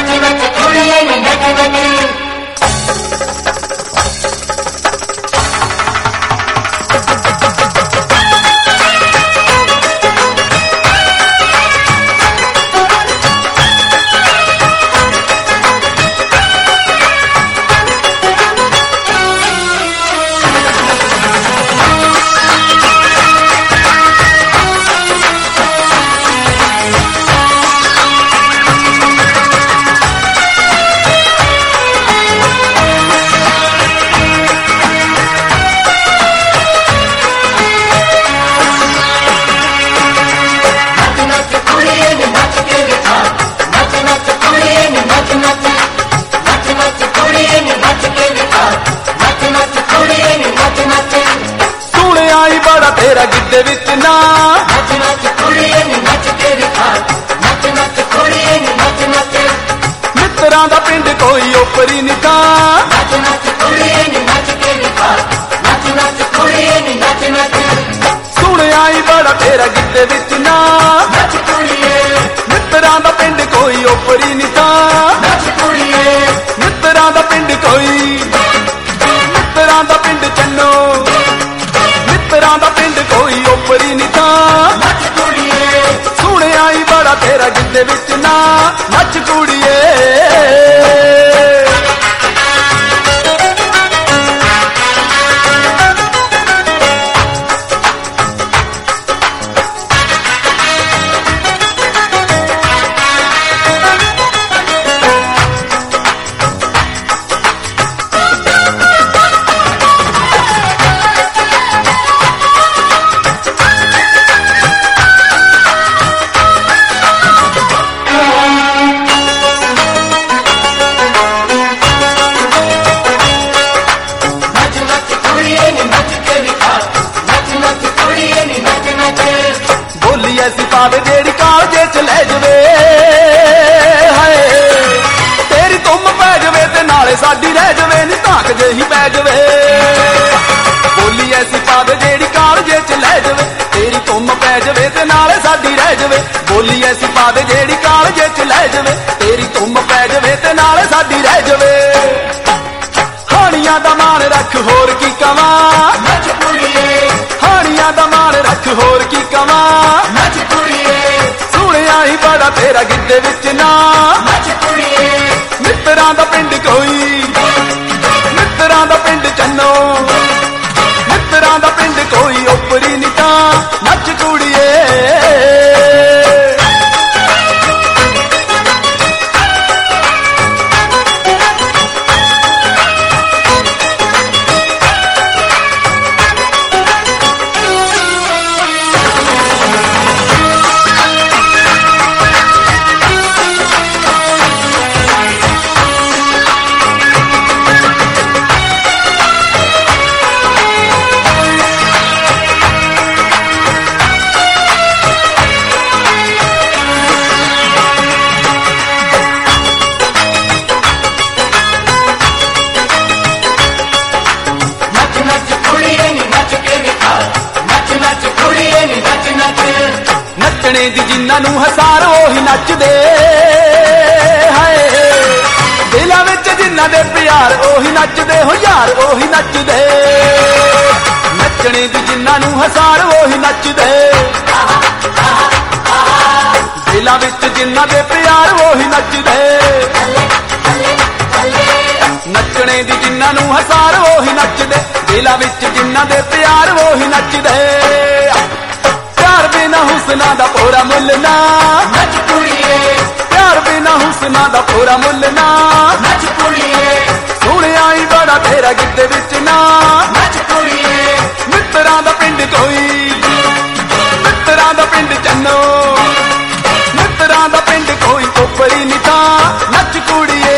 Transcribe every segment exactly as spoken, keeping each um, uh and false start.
तेरा गिद्दे विच ना नच नच कुड़िए नी नच के दिखा नच नच कुड़िए नी नच नच मित्रां दा पिंड कोई ओपरी नी था नच नच कुड़िए नी नच के दिखा नच नच कुड़िए नी नच नच सुनिया ही बड़ा तेरा गिद्दे विच ना नच कुड़िए मित्रां दा पिंड कोई ओपरी नी था नच कुड़िए मित्रां दा पिंड कोई मित्रां दा पिंड चन्नो मित्रां दा पिंड कोई ओपरी नी था नच कुड़िए सुनिया ही बड़ा तेरा गिद्दे विच ना नच कुड़िए बोली ऐसी पावे जेड़ी कालजे च लै जवे हाय तेरी तुम पै जवे ते नाले साडी रह जवे नी धाक जेही पै जवे बोली ऐसी पावे जेड़ी कालजे च लै जवे तेरी तुम पै जवे ते नाले साडी रह जवे बोली ऐसी पावे जेड़ी कालजे च लै जवे तेरी तुम पै जवे ते नाले साडी रह जवे हानियां दा मान रख होर की कवां नच कुड़िए हानियां दा मान रख होर की कवां नच कुड़िए सुनिया ही बड़ा तेरा गिद्दे विच ना नच कुड़िए मित्रां दा पिंड कोई मित्रां दा पिंड चन्नो मित्रां दा पिंड कोई ओपरी नी था नच कुड़िए नचने दी जिन्ना नू हसार ओही नचदे हाय दिलां विच जिन्ना दे प्यार ओही नचदे हो यार ओही नचदे नचने दी जिन्ना नू हसार ओही नचदे दिलां विच जिन्ना दे प्यार ओही नचदे नचने दी जिन्ना नू हसार ओही नचदे दिलां विच जिन्ना दे प्यार ओही नचदे प्यार बिना हुस्ना दा पूरा मुल ना नच कुड़िए प्यार बिना हुस्ना दा पूरा मुल ना नच कुड़िए सुनिया ही बड़ा तेरा गिद्दे विच ना नच कुड़िए मित्रां दा पिंड कोई मित्रां दा पिंड चन्नो मित्रां दा पिंड कोई ओपरी नी था नच कुड़िए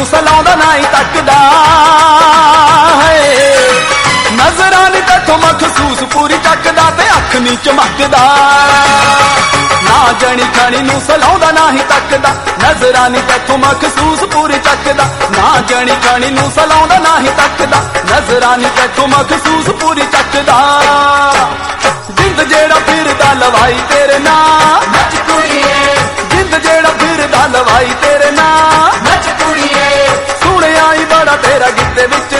ਸਲਾਉਂਦਾ ਨਾ ਹੀ ਤੱਕਦਾ ਹੈ ਨਜ਼ਰਾਂ ਨੀ ਤੈਥੋਂ ਮਖਸੂਸ ਪੂਰੀ ਚੱਕਦਾ ਤੇ ਅੱਖ ਨੀ ਚਮਕਦਾ ਨਾ ਜਣੀ ਖਣੀ ਨੂੰ ਸਲਾਉਂਦਾ ਨਾ ਹੀ ਤੱਕਦਾ ਨਜ਼ਰਾਂ ਨੀ ਤੈਥੋਂ ਮਖਸੂਸ ਪੂਰੀ ਚੱਕਦਾ ਨਾ ਜਣੀ ਖਣੀ ਨੂੰ ਸਲਾਉਂਦਾ ਨਾ ਹੀ ਤੱਕਦਾ ਨਜ਼ਰਾਂ ਨੀ ਤੈਥੋਂ ਮਖਸੂਸ ਪੂਰੀ ਚੱਕਦਾ ਜਿੰਦ ਜਿਹੜਾ ਫਿਰਦਾ ਲਵਾਈ ਤੇਰੇ ਨਾਂ ਨੱਚ ਕੁੜੀਏ ਜਿੰਦ ਜਿਹੜਾ ਫਿਰਦਾ ਲਵਾਈ ਤੇਰੇ ਨਾਂ ਨੱਚ ਕੁੜੀਏ ਸੁਣਿਆ ਹੀ ਬੜਾ ਤੇਰਾ ਗਿੱਤੇ ਵਿੱਚ